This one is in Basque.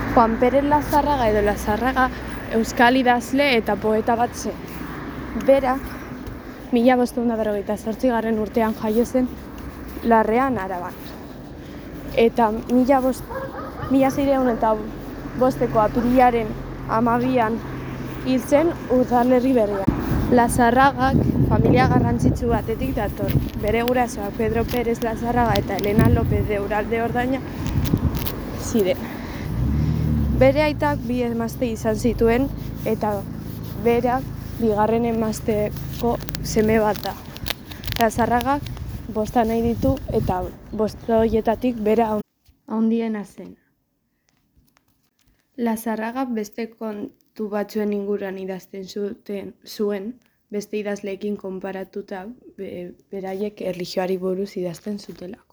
Juan Pérez Lazarraga edo Lazarraga euskal idazle eta poeta bat zen. Bera, 1558 urtean jaio zen Larrean, Araban. Eta 1605 apirilaren 12an hil zen Udalerri Berrian. Lazarragak familia garrantzitsu batetik dator. Bere gurasoak Pedro Pérez Lazarraga eta Elena López de Uralde-Ordaina ziren. Bere aitak 2 emazte izan zituen eta berak 2. emazteko seme bat da. Lazarragak 5 nahi ditu eta 5 horietatik bera handiena zen. Lazarragak beste kontu batzuen inguruan idazten zuen, beste idazleekin konparatuta beraiek erlijioari buruz idazten zutela.